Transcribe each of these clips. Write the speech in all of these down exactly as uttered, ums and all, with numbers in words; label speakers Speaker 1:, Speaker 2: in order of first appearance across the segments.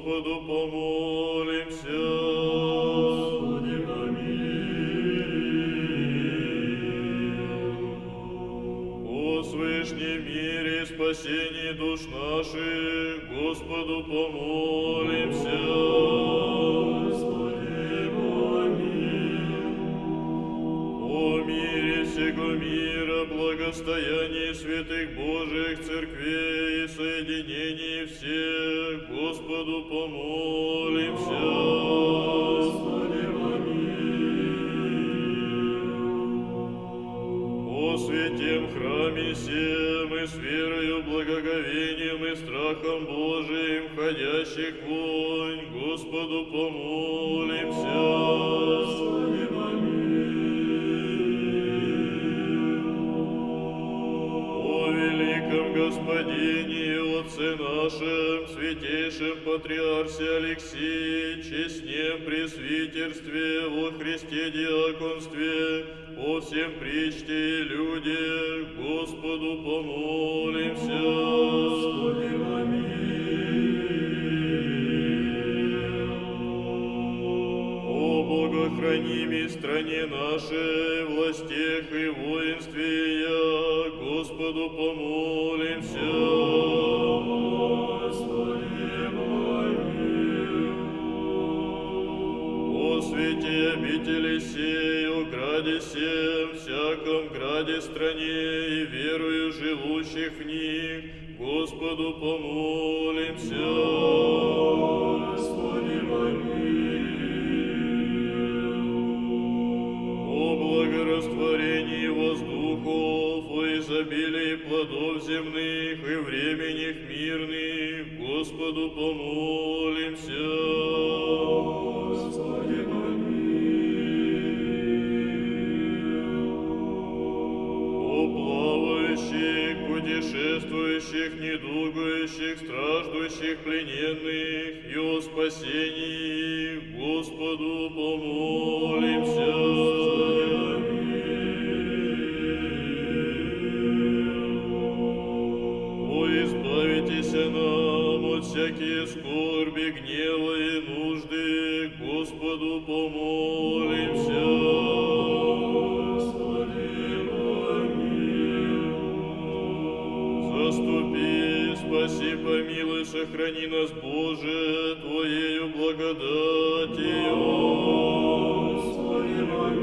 Speaker 1: Господу помолимся.
Speaker 2: Господи, помилуй.
Speaker 1: О свышнем мире и спасении душ наших, Господу помолимся.
Speaker 2: Господи, помилуй.
Speaker 1: О мире всего мира, благостоянии святых Божьих церквей и соединении всех, Господу помолимся.
Speaker 2: Господи,
Speaker 1: О святем храме сем и с верою, благоговением и страхом Божиим, входящих вонь, Господу помолимся.
Speaker 2: Господи,
Speaker 1: О великом Господине и Отце нашем, святейшем Патриарсе Алексии, честнем пресвитерстве, во Христе диаконстве, о всем причте и людях, Господу помолимся.
Speaker 2: Господи,
Speaker 1: О богохранимой стране нашей, властях и воинстве я, Господу помолимся.
Speaker 2: Господи, помилуй.
Speaker 1: О святе обители сей, о граде сем, всяком граде стране и верую живущих в них, Господу помолимся.
Speaker 2: Господи, помилуй.
Speaker 1: О благорастворении воздухов, о изобилии плодов земных и временях мирных, Господу помолимся.
Speaker 2: Господи,
Speaker 1: О плавающих, путешествующих, недугающих, страждущих, плененных и о спасении, Господу помолимся. О избавитесь нам от всякие скорби, гнева и нужды, Господу помолимся. Заступи, спаси, помилуй, сохрани нас, Боже, Твоею благодатью.
Speaker 2: Господи,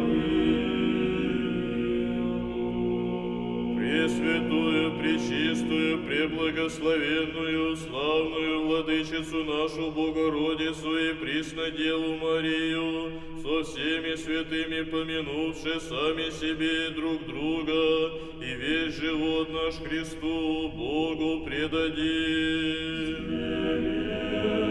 Speaker 1: Пресвятую, пречистую, преблагословенную, славную Владычицу нашу Богородицу и Преснодеву Марию, со всеми святыми помянувши сами себе и друг друга, и весь живот наш Христу Богу предадим.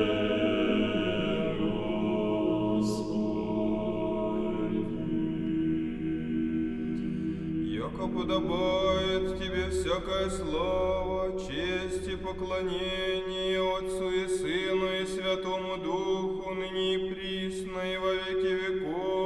Speaker 3: Яко подобает тебе всякая слава, честь и поклонение Отцу и Сыну и Святому Духу, ныне и присно и во веки веков.